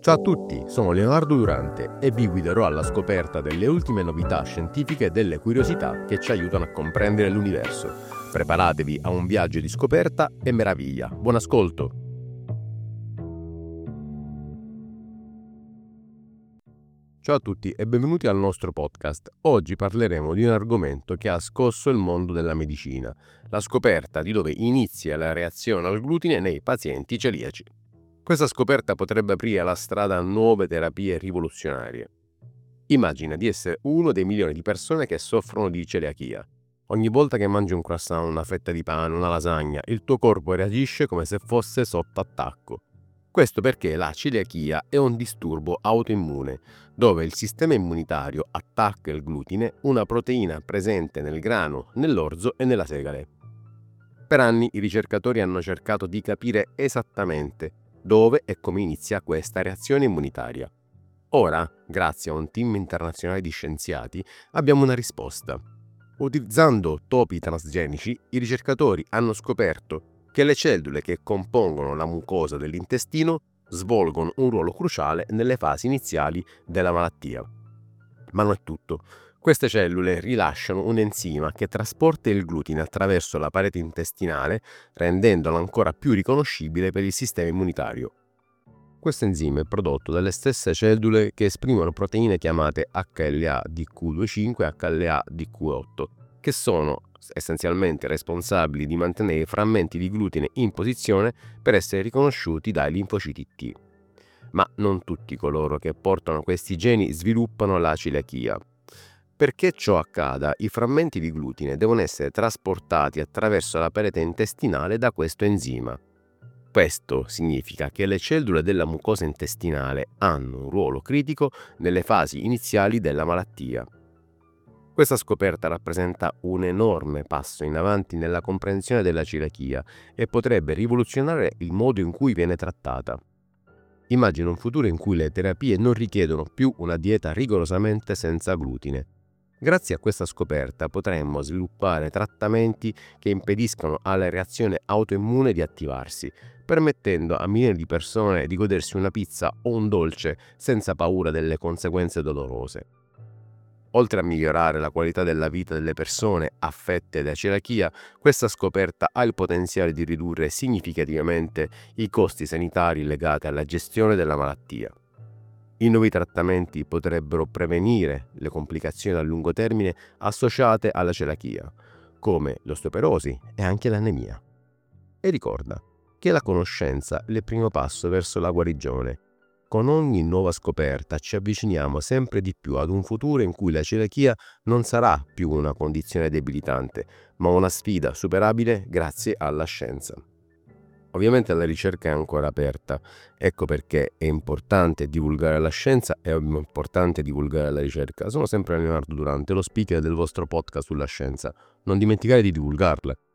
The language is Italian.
Ciao a tutti, sono Leonardo Durante e vi guiderò alla scoperta delle ultime novità scientifiche e delle curiosità che ci aiutano a comprendere l'universo. Preparatevi a un viaggio di scoperta e meraviglia. Buon ascolto! Ciao a tutti e benvenuti al nostro podcast. Oggi parleremo di un argomento che ha scosso il mondo della medicina, la scoperta di dove inizia la reazione al glutine nei pazienti celiaci. Questa scoperta potrebbe aprire la strada a nuove terapie rivoluzionarie. Immagina di essere uno dei milioni di persone che soffrono di celiachia. Ogni volta che mangi un croissant, una fetta di pane, una lasagna, il tuo corpo reagisce come se fosse sotto attacco. Questo perché la celiachia è un disturbo autoimmune, dove il sistema immunitario attacca il glutine, una proteina presente nel grano, nell'orzo e nella segale. Per anni i ricercatori hanno cercato di capire esattamente dove e come inizia questa reazione immunitaria. Ora, grazie a un team internazionale di scienziati, abbiamo una risposta. Utilizzando topi transgenici, i ricercatori hanno scoperto che le cellule che compongono la mucosa dell'intestino svolgono un ruolo cruciale nelle fasi iniziali della malattia. Ma non è tutto. Queste cellule rilasciano un enzima che trasporta il glutine attraverso la parete intestinale, rendendolo ancora più riconoscibile per il sistema immunitario. Questo enzima è prodotto dalle stesse cellule che esprimono proteine chiamate HLA-DQ25 e HLA-DQ8, che sono essenzialmente responsabili di mantenere i frammenti di glutine in posizione per essere riconosciuti dai linfociti T. Ma non tutti coloro che portano questi geni sviluppano la celiachia. Perché ciò accada, i frammenti di glutine devono essere trasportati attraverso la parete intestinale da questo enzima. Questo significa che le cellule della mucosa intestinale hanno un ruolo critico nelle fasi iniziali della malattia. Questa scoperta rappresenta un enorme passo in avanti nella comprensione della celiachia e potrebbe rivoluzionare il modo in cui viene trattata. Immagina un futuro in cui le terapie non richiedono più una dieta rigorosamente senza glutine. Grazie a questa scoperta potremmo sviluppare trattamenti che impediscono alla reazione autoimmune di attivarsi, permettendo a milioni di persone di godersi una pizza o un dolce senza paura delle conseguenze dolorose. Oltre a migliorare la qualità della vita delle persone affette da celiachia, questa scoperta ha il potenziale di ridurre significativamente i costi sanitari legati alla gestione della malattia. I nuovi trattamenti potrebbero prevenire le complicazioni a lungo termine associate alla celiachia, come l'osteoporosi e anche l'anemia. E ricorda che la conoscenza è il primo passo verso la guarigione. Con ogni nuova scoperta ci avviciniamo sempre di più ad un futuro in cui la celiachia non sarà più una condizione debilitante, ma una sfida superabile grazie alla scienza. Ovviamente la ricerca è ancora aperta, ecco perché è importante divulgare la scienza e è importante divulgare la ricerca. Sono sempre Leonardo Durante, lo speaker del vostro podcast sulla scienza. Non dimenticate di divulgarla.